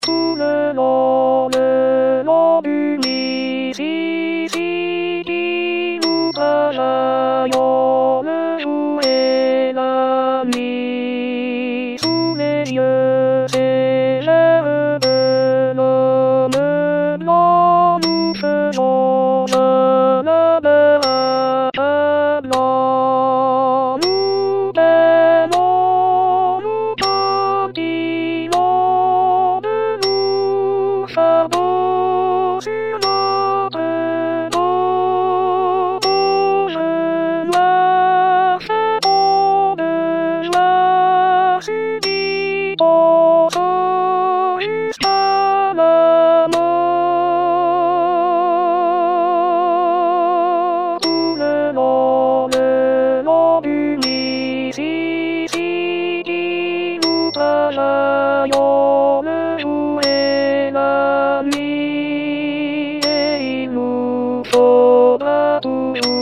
Tout le long du Mississippi, nous travaillons le jour et la nuit. Sous les yeux sévères de l'homme blanc, nous faisons le labeur accablant. Nous peinons, nous continuons de nous fardeaux sur notre dos. Aux jeunes noirs, chantons de joie, subissons jusqu'à la mort. Tout le long du Mississippi, nous travaillons le jour et la nuit, et il nous faudra toujours